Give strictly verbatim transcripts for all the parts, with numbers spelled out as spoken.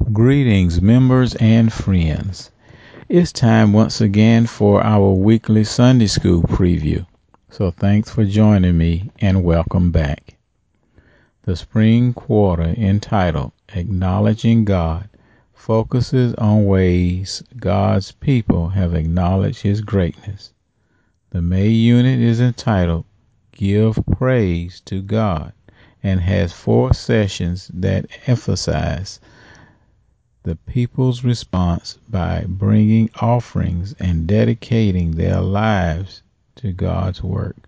Greetings, members and friends. It's time once again for our weekly Sunday School preview. So thanks for joining me and welcome back. The spring quarter, entitled Acknowledging God, focuses on ways God's people have acknowledged His greatness. The May unit is entitled Give Praise to God and has four sessions that emphasize the people's response by bringing offerings and dedicating their lives to God's work.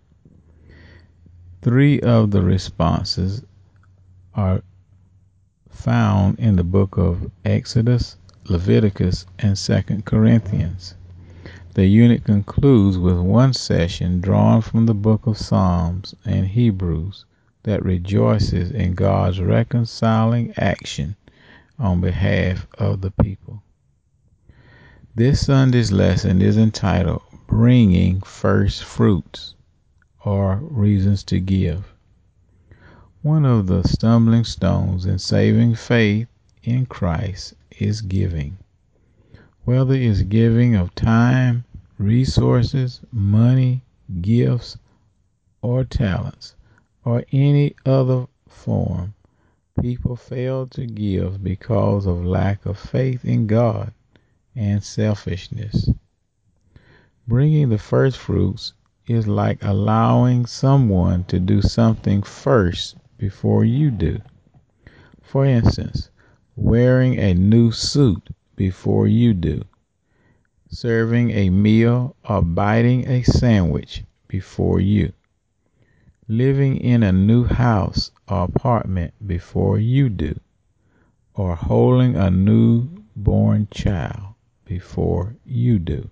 Three of the responses are found in the book of Exodus, Leviticus, and Second Corinthians. The unit concludes with one session drawn from the book of Psalms and Hebrews that rejoices in God's reconciling action on behalf of the people. This Sunday's lesson is entitled Bringing First Fruits, or Reasons to Give. One of the stumbling stones in saving faith in Christ is giving. Whether it's giving of time, resources, money, gifts, or talents, or any other form, people fail to give because of lack of faith in God and selfishness. Bringing the first fruits is like allowing someone to do something first before you do. For instance, wearing a new suit before you do, serving a meal or biting a sandwich before you, living in a new house or apartment before you do, or holding a newborn child before you do.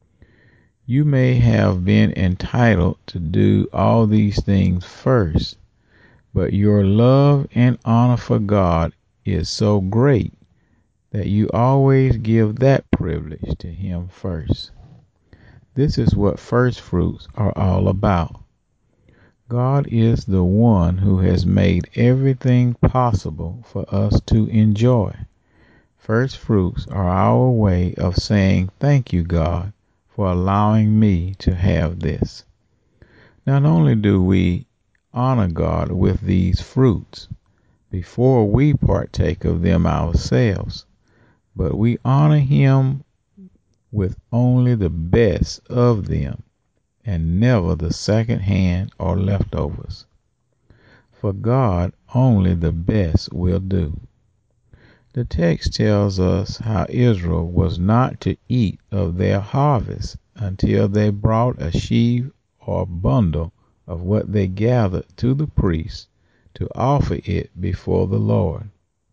You may have been entitled to do all these things first, but your love and honor for God is so great that you always give that privilege to Him first. This is what first fruits are all about. God is the one who has made everything possible for us to enjoy. First fruits are our way of saying thank you, God, for allowing me to have this. Not only do we honor God with these fruits before we partake of them ourselves, but we honor Him with only the best of them and never the second hand or leftovers. For God, only the best will do. The text tells us how Israel was not to eat of their harvest until they brought a sheaf or bundle of what they gathered to the priest to offer it before the Lord.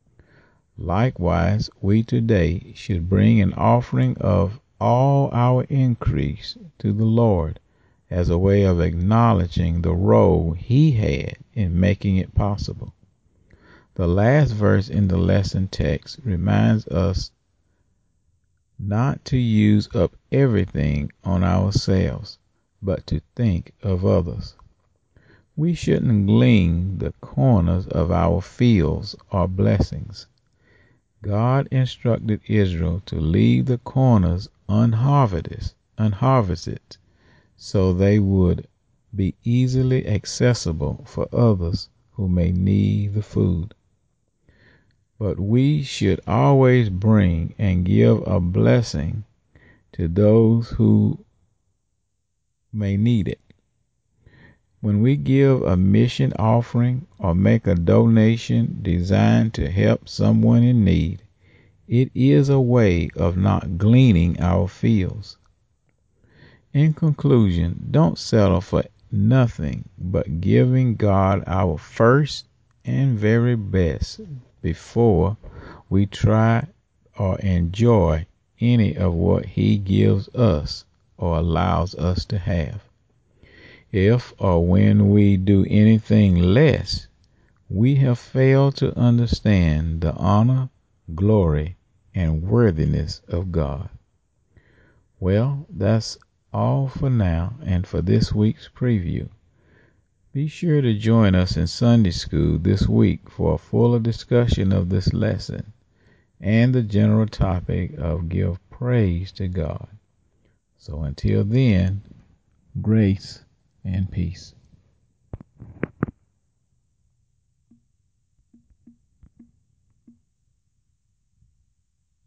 Likewise, we today should bring an offering of all our increase to the Lord as a way of acknowledging the role He had in making it possible. The last verse in the lesson text reminds us not to use up everything on ourselves, but to think of others. We shouldn't glean the corners of our fields or blessings. God instructed Israel to leave the corners unharvested, unharvested, so they would be easily accessible for others who may need the food. But we should always bring and give a blessing to those who may need it. When we give a mission offering or make a donation designed to help someone in need, it is a way of not gleaning our fields. In conclusion, don't settle for nothing but giving God our first and very best before we try or enjoy any of what He gives us or allows us to have. If or when we do anything less, we have failed to understand the honor, glory, and worthiness of God. Well, that's all for now and for this week's preview. Be sure to join us in Sunday School this week for a fuller discussion of this lesson. and the general topic of give praise to God. So until then, grace and peace.